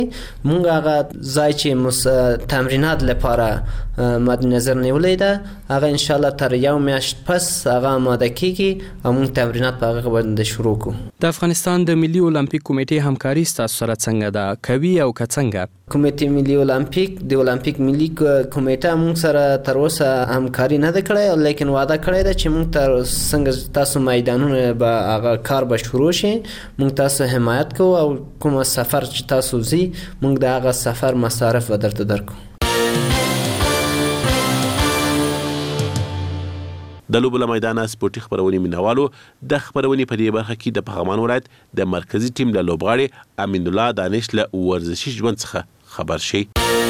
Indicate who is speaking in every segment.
Speaker 1: مونږ هغه ځای چې تمرینات لپاره مد نظر نیولې ده هغه ان شاء الله تر یو میاشت پس هغه آماده کیږي او مونږ تمرینات په هغه باندې شروع کوو.
Speaker 2: د افغانستان د ملي اولمپیک کمیټې همکاري ستاسو سره څنګه ده؟ کوي او که څنګه؟
Speaker 1: کمیټې ملي اولمپیک د اولمپیک ملي کمیټه مونږ سره تر اوسه همکاري نه ده کړې، لیکن وعده کړې ده چې مونږ تر څنګه تاسو میدانونه به هغه کار به شروع شي مونږ تاسو حمایت کوو او کوم سفر چې تاسو زی مونږ د هغه سفر مصارف به درته درکو.
Speaker 3: د لوبو له میدانه سپورتي خبرونې مینوالو د خبرونې په دې برخه کې د پغمان ولایت د مرکزی ټیم له لوبغاړي امین الله دانش له ورزشي ژوند څخه خبر شي.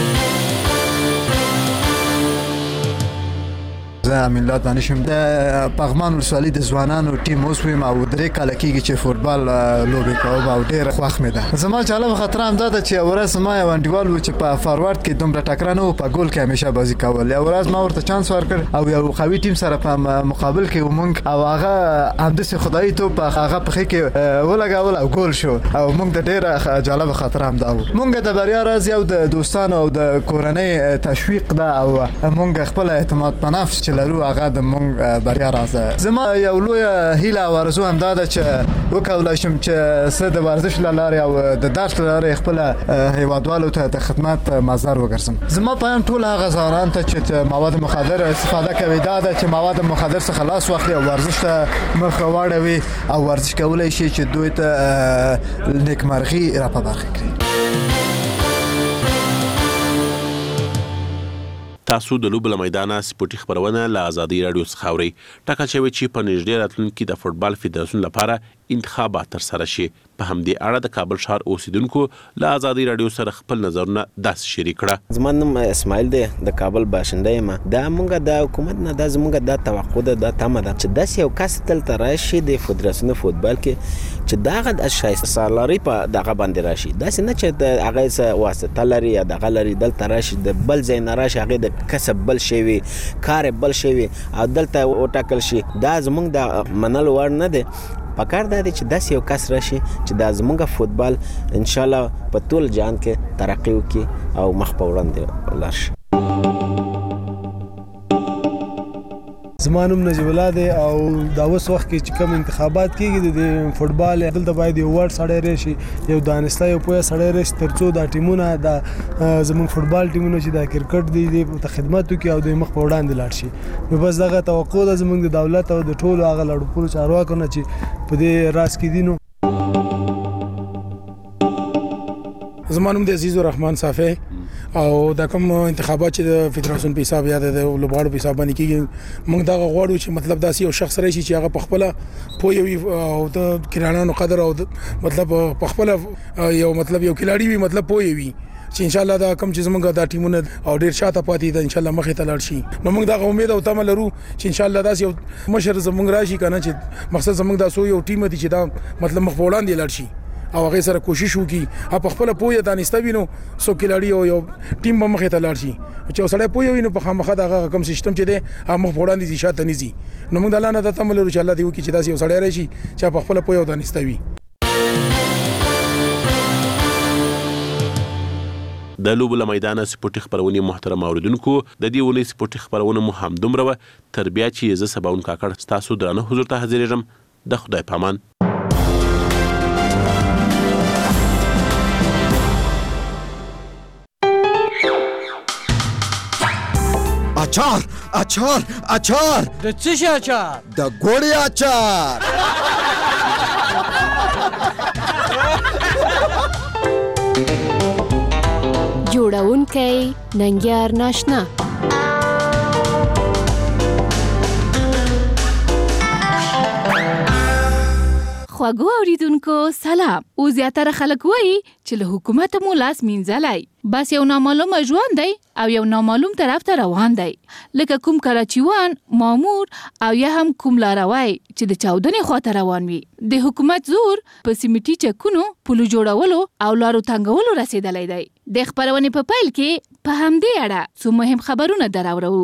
Speaker 4: زه امین الله دانشم د پغمان ولسوالۍ د ځوانانو ټیم اوس ویم او 3 کاله کېږي چې فوټبال لوبې کوم او ډېره خوښ مې ده. زما جالب خطر هم دا ده چې ورځ ما یو انډیوال و چې په فارورډ کې دومره ټکره نه و، په ګول کې همیشه بازي کول. یو ورځ ما ورته چانس ورکړ او یو قوي ټیم سره په مقابل کې ومونږ او هغه همداسې خدایي توپ هغه په خې کې ولګول او ګول شو او مونږ د ډېره جالب خطر هم دا و. مونږ د بریا راز یو د دوستانو او د کورنۍ تشویق ده او مونږ خپل اعتماد په نفس لرو هغه د مونږ بریا راز ده. زما یو لوی هیله او ارزو هم دا ده چې وکولای شم چې زه د ورزش له لارې او د درس له لارې خپل هیوادوالو ته د خدمت مظهر وګرځم. زما پیغام ټول هغه ځوانان ته چې مواد مخدر استفاده کوي دا ده چې مواد مخدر څخه لاس واخلي او ورزش ته مخ واړوي او ورزش کولای شي چې دوی ته نیکمرغي را په برخه کړي.
Speaker 3: تاسو د لوبو له میدانه سپورتي خبرونه له ازادي رادیو څخه اورئ. ټاکل شوی چې په نږدې راتلونکي د فوټبال فدراسیون لپاره انتخابات ترسره شي. په همدې اړه د کابل ښار اوسیدونکو له ازادي رادیو سره خپل نظرونه داسې شریک کړه.
Speaker 5: زما نوم اسماعیل دی، د کابل باشنده یم. دا مونږ د حکومت نه دا زمونږ د توقع ده، د تمه ده چې داسې یو کس دلته راشي د فدراسیون فوټبال کې چې دغه د شایسته سالاري په دغه باندې راشي، داسې نه چې د هغه څه واسطه لري یا دغه لري دلته راشي د بل ځای نه راشي هغه د کسب بل شي وي کار بل شي وي او دلته وټاکل شي. دا زمونږ د منلو وړ نه دی. پکار دا دی چې داسې یو کس راشي چې دا زمونږ فوټبال ان شاء الله په ټول جهان کې ترقی وکړي او مخ په وړاندې ولاړ شي.
Speaker 6: زما نوم نجیب الله دی او دا اوس وخت کې چې کوم انتخابات کېږي د فوټبال دلته باید یو وړ سړی راشي، یو دانسته یو پوهه سړی راشي ترڅو دا ټیمونه د زموږ فوټبال ټیمونه چې د کرکټ دی د خدمت وکړي او د مخ په وړاندې لاړ شي. نو بس دغه توقع ده زموږ د دولت او د ټولو هغه لړپوړو چارواکو نه چې په دې راز کې دي. نو
Speaker 7: زما نوم د عزیز الرحمن صافی او دا کوم انتخابات چې د فدراسیون په حساب یا د لوبغاړو په حساب باندې کېږي موږ دا غواړو چې مطلب داسې یو شخص راشي چې هغه په خپل پوهوي او د کرانانو قدر او مطلب په خپل یو مطلب یو کلاړي وي مطلب پوهوي چې ان شاء الله دا کوم چې زمونږ دا ټیمونه او ډیر شاته پاتې ده ان شاء الله مخې ته لاړ شي. نو موږ دا امید او تمه لرو چې ان شاء الله داسې یو مشر زمونږ راشي کنه چې مقصد زمونږ دا سو یو ټیم دي چې دا مطلب مخ په وړاندې لاړ شي او هغه سره کوشش وکړي په خپل پوهه دانسته وینو سو کلاړي او یو ټیم به مخې ته لاړ شي چې سړی پوهه وینو په خامخا دا کوم سیستم چې دی هغه مخ وړاندې دي شاته نيزي. نو موږ د الله نه د تمه لرو چې الله دې وکړي چې داسې یو سړی راشي چې په خپل پوهه دانسته وي.
Speaker 3: د لوبو له میدانه سپورتي خبرونه محترم اوریدونکو د دې ونې سپورتي خبرونه مو هم دومره تر بیا چې زه سباون کاکړ تاسو درنه حضور ته حاضرېږم. د خدای پامان.
Speaker 8: اچار اچار اچار
Speaker 9: د څه شي اچار؟
Speaker 8: د ګوړې اچار.
Speaker 10: جوړونکی ننګیار ناشنا. خواږو اوریدونکو سلام. او زیاتره خلک وایي چې له حکومت مو لاس مینځلای، بس یو نامعلوم ژوند دی او یو نامعلوم طرف ته روان دی، لکه کوم کراچیوان، مامور او یا هم کوم لاروی چې د چاودنې خواته روان وي. د حکومت زور په سیمټي چکونو، پلو جوړولو او لارو تنګولو رسیدلی دی. د خبرونې په پیل کې په همدې اړه څو مهم خبرونه دراوړو.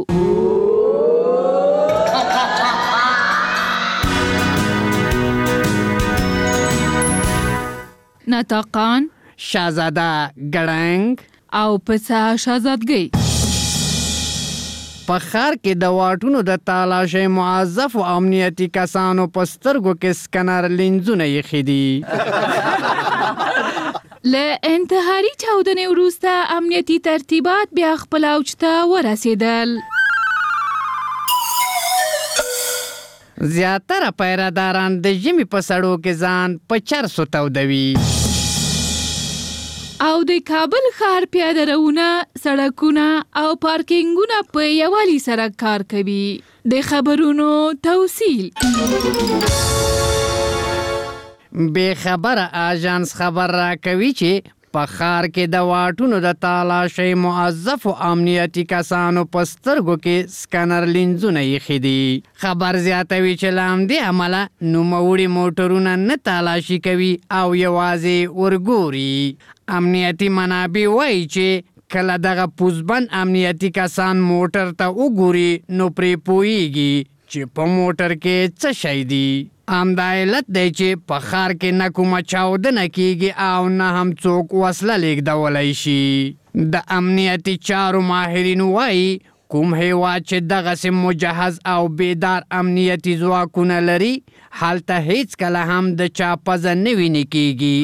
Speaker 10: ناطقان
Speaker 9: شاهزاده ګړنګ
Speaker 10: او پڅه شاهزادګۍ.
Speaker 9: په ښار کې د واټونو د تالاشۍ معذفو امنیتي کسانو په سترګو کې سکنر لینزونه ایښي دي.
Speaker 10: له انتحاري چاودنې وروسته امنیتي ترتیبات بیا خپل اوج ته ورسېدل.
Speaker 9: زیاتره پیرهداران د ژمي په سړو کې ځان په چرسو تودوي.
Speaker 10: او د کابل ښار پیاده روونه، سړکونه او پارکینګونه په یووالي سره کار کوي. د خبرونو توصیل.
Speaker 9: بې خبره آژانس خبر راکوي چې په ښار کې د واټونو د تالاشۍ معذفو امنیتي کسانو په سترګو کې سکنر لینزونه ایښي دي. خبر زیاتوي چې له همدې امله نوموړي موټرونه نه تالاشي کوي او یوازې ورګوري. امنیتي منابع وایي چې کله دغه پوزبند امنیتي کسان موټر ته وګوري نو پرې پوهیږي چې په موټر کې څه شی دي. همدا علت دی چې په ښار کې نه کومه چاودنه کیږي او نه هم څوک وسله لیږدولی شي. د امنیتي چارو ماهرین وایي کوم هیواد چې دغسې مجهز او بیدار امنیتي ځواکونه لري هلته هیڅکله هم د چا پزه نه وینې کیږي.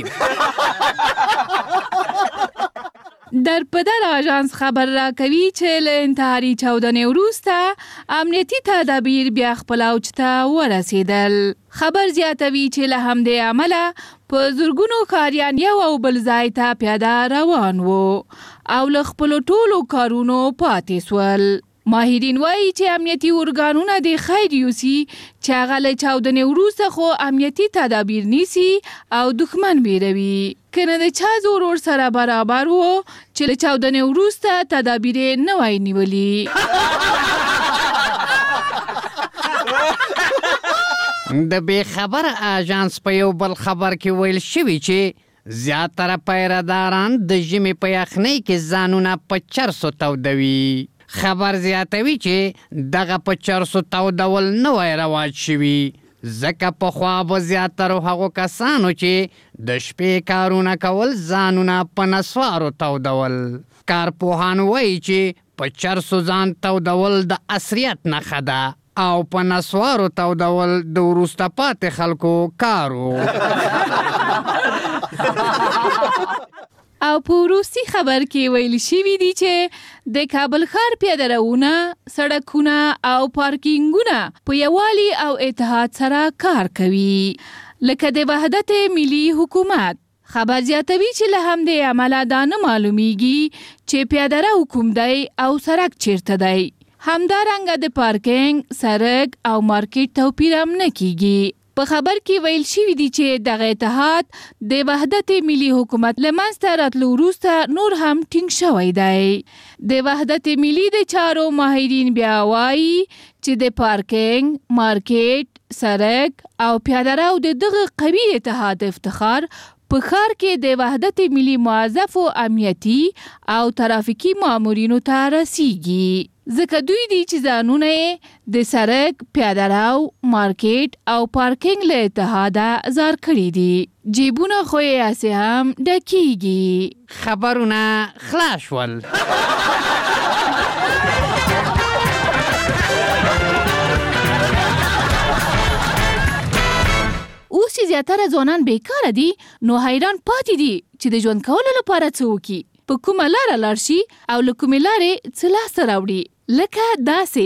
Speaker 10: در پدر آژانس خبر راکوي چې له انتحاري چاودنې وروسته امنیتي تدابیر بیا خپل اوج ته ورسېدل. خبر زیاتوي چې له همدې امله په زرګونو ښاریان یو او بل ځای ته پیاده روان وو او له خپلو ټولو کارونو پاتې سول. ماهرین وایي چې امنیتي ارګانونه د خیر یوسي چې هغه له چاودنې وروسته خو امنیتي تدابیر نیسي او دښمن بیروي. که نه د چا زور ورسره برابر و چې له چاودنې وروسته تدابیر یې نه وای نیولي.
Speaker 9: د بې خبره آژانس په یو بل خبر کې ویل شوي چې زیاتره پیرهداران د ژمي په یخنۍ کې ځانونه په چرسو تودوي. خبر زیاتوي چې دغه په چرسو تودول نوی رواج شوي ځکه پخوا به زیاترو هغو کسانو چې د شپې کارونه کول ځانونه په نسوارو تودول. کارپوهان وایي چې په چرسو ځان تودول د عصریت نښه ده او په نسوارو تودول د وروسته پاتې خلکو کارو.
Speaker 10: او په وروستي خبر کې ویل شوي دي چې د کابل ښار پیاده روونه، سړکونه او پارکینګونه په یووالي او اتحاد سره کار کوي لکه د وحدت ملي حکومت. خبر زیاتوي چې له همدې امله دا نه معلومیږي چې پیاده رو کوم دی او سړک چیرته دی. همدارنګه د پارکینګ، سړک او مارکیټ توپیر هم نه کیږي. په خبر کې ویل شوي دي چې دغه اتحاد د وحدت ملي حکومت له منځته راتلو وروسته نور هم ټینګ شوی دی. د وحدت ملي د چارو ماهرین بیا وایي چې د پارکینګ، مارکیټ، سړک او پیاده رو د دغه قوي اتحاد افتخار په ښار کې د وحدت ملي موظفو امنیتي او ترافیکي مامورینو ته رسیږي ځکه دوی دي چې ځانونه د سړک، پیاده رو، مارکیټ او پارکینګ له اتحاده ازار کړي دي. جیبونه خو یې هسې هم ډکیږي.
Speaker 9: خبرونه خلاص شول.
Speaker 10: اوس چې زیاتره ځوانان بیکاره دي نو حیران پاتې دي چې د ژوند کولو لپاره څه وکړي، په کومه لاره لاړ شي او له کومې لارې څه لاسته راوړي. لکه داسې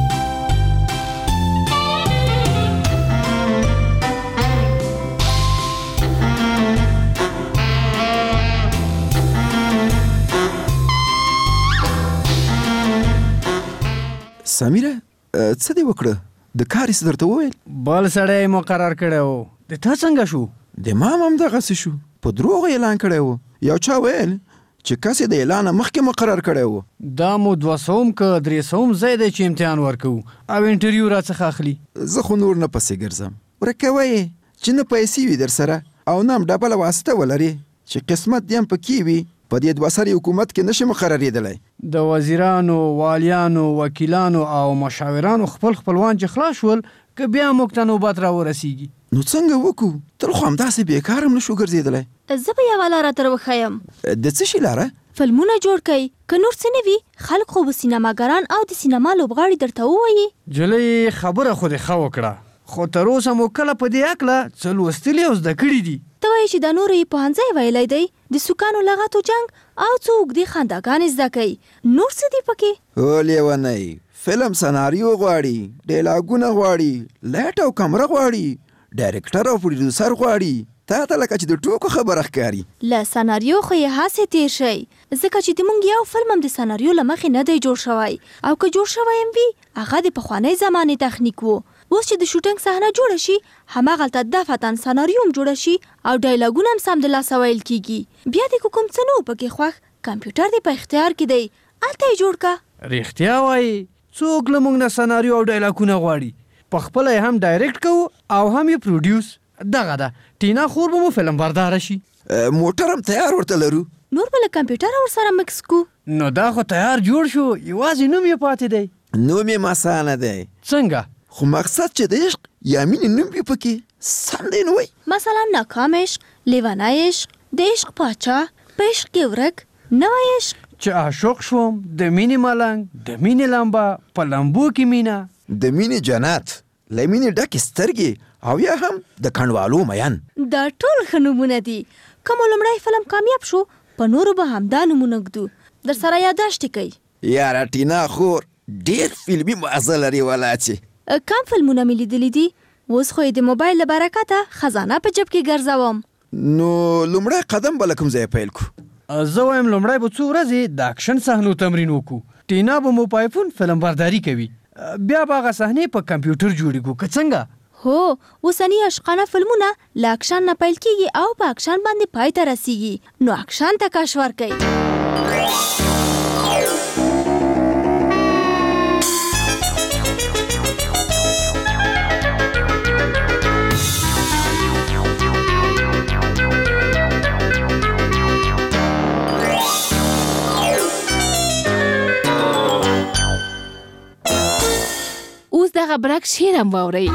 Speaker 8: سمیره څه دې وکړه؟ د کار څه درته وویل؟
Speaker 9: بل سړی مقرر کړی و. د تا څنګه شو؟
Speaker 8: د ما هم دغسې شو. په دروغ اعلان کړی و. یو چا ویل چې کس یې د اعلان مخکې مقرر کړی و.
Speaker 9: دا مو 200 که 300 ځای دی چې امتحان ورکوو او انټرویو راڅخه اخلي.
Speaker 8: زه خو نور نه پسې ګرځم. ورکوه یې چې نه پیسې وي در سره او نه هم ډبله واسطه ولرې چې قسمت دې هم پکې وي په دې 2 سري حکومت کې نشي مقررېدلی.
Speaker 9: د وزیرانو، والیانو، وکیلانو او مشاورانو خپلوان چې خلاص شول که بیا موږ ته نوبت را ورسیږي.
Speaker 8: نو څنګه وکړو؟ تل خو همداسې بیکاره هم نشو ګرځېدلی.
Speaker 11: زه به یوه لاره در وښیم.
Speaker 8: د څه شي لاره؟
Speaker 11: فلمونه جوړ کئ. که نور څه نه وي خلک خو به سینماګران او د سینما لوبغاړي درته ووایي.
Speaker 9: جلۍ خبره خو دې ښه وکړه، خو تر اوسه مو کله په دې هکله څه لوستلي او زده کړي دي؟
Speaker 11: ته وایې چې دا نورو یې پوهنځی ویلی دی، د سوکانو لغتو جنګ او څو اوږدې خنداګانې زده کوي. نور څه دي پکې؟
Speaker 8: او لیونی فلم سناریو غواړي، ډایلاګونه غواړي، لایټ او کمره غواړي، ډایرکټر او پروډیوسر غواړي. تا ته لکه چې د ټوکو خبره ښکاري.
Speaker 11: له سناریو خو یې هسې تیر شئ، ځکه چې زموږ یو فلم هم د سناریو له مخې نه دی جوړ شوی، او که جوړ شوی هم وي هغه د پخوانۍ زمانې تخنیک و. اوس چې د شوټینګ صحنه جوړه شي هماغلته دفتن سناریو هم جوړه شي او ډایلاګونه هم سمدلاسه ویل کیږي. بیا د کوم څه نه و پکې خوښ، کمپیوټر دې په اختیار کې دی، هلته یې جوړ که.
Speaker 9: رښتیا وایي څوک له موږ نه سناریو او ډایلاګونه غواړي، پخپله یې هم ډایرکټ کوو او هم یې پروډیوس. دغه ده ټینا خور به مو فلم برداره شي.
Speaker 8: موټر هم تیار ورته لرو،
Speaker 11: نور به له کمپیوټره ورسره مکس کو.
Speaker 9: نو دا خو تیار جوړ شو، یوازې نوم یې پاتې دی.
Speaker 8: نوم یې مسانه دی.
Speaker 9: څنګه؟
Speaker 8: خو مقصد چې د عشق یا مینې نوم وي پکې سم دی نو وی.
Speaker 11: مثلا ناکام عشق، لیونی عشق، د عشق پاچا، په عشق کې ورک، نوی عشق.
Speaker 9: چې عاشق شوم، د مینې ملنګ، د مینې لمبه، په لمبو کې مینه،
Speaker 8: د مینې جنت، له مینې ډکې سترګې او یا هم د کڼوالو مین.
Speaker 11: دا ټول ښه نومونه دي. که مو لومړی فلم کامیاب شو په نورو به همدا نومونه ږدو. در سره یاداشتې کوي.
Speaker 8: یاره ټینا خور ډېر فلمي مغزه لري ولا چې.
Speaker 11: کم فلمونه مې لیدلي دي، اوس خو یې د موبایل له برکته خزانه په جب کې ګرځوم.
Speaker 8: نو لومړی قدم به له کوم ځایه پیل کړو؟
Speaker 9: زه وایم لومړی به څو ورځې د اکشن صحنو تمرین وکړو. ټینا به مو په آیفون فلم برداري کوي، بیا به هغه صحنې په کمپیوټر جوړې کړو. که څنګه؟
Speaker 11: هو، اوسني عشقانه فلمونه له اکشن نه پیل کیږي او په اکشن باندې پای ته رسیږي. نو اکشن ته کش ورکوي.
Speaker 10: اوس دغه برک شعر هم واورئ.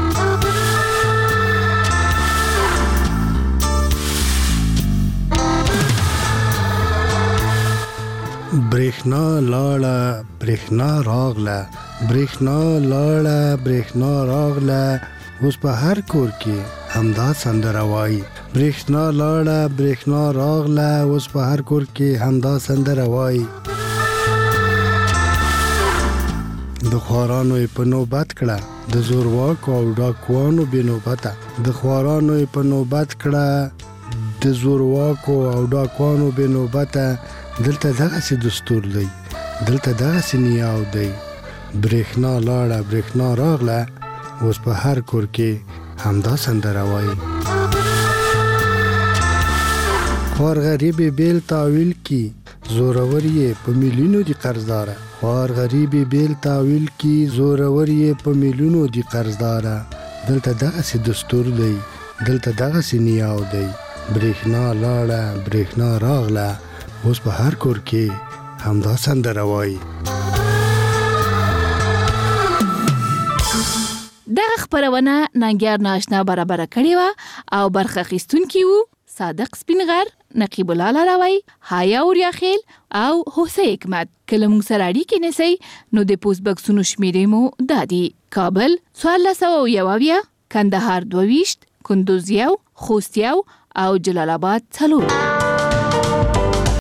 Speaker 6: برېښنا لاړه برېښنا راغله، برېښنا لاړه برېښنا راغله، اوس په هر کور کې همدا سندره وایي. برېښنا لاړه برېښنا راغله، اوس په هر کور کې همدا سندره وایي. د خوارانو یې په نوبت کړه، د زورواکو او ډاکوانو بې نوبته. د خوارانو یې په نوبت کړه، د زورواکو او ډاکوانو بې نوبته. دلته دغسې دستور دی، دلته دغسې نیاو دی. برېښنا لاړه برېښنا راغله، اوس په هر کور کې همدا سندره وایي. خوار غریب بیل تاویل کی، زورور یې په میلیونو دی قرضداره. خوار غریب بیل تاویل کی، زورور یې په میلیونو دی قرضداره. دلته دغسې دستور دی، دلته دغسې نیاو دی. برېښنا لاړه برېښنا راغله، اوس په هر کور کې همدا سندره وایي.
Speaker 10: دغه خپرونه ننګیار ناشنا برابره کړې وه او برخه اخیستونکي وو صادق سپینغر، نقیب الله لاروی، حیا اوریاخیل او حسین حکمت. که له موږ سره اړیکې نیسئ نو د پوسټ بکسونو شمیرې مو دا دي: کابل 1401، کندهار 22، کندوز 1، خوست 1 او جلال آباد 4.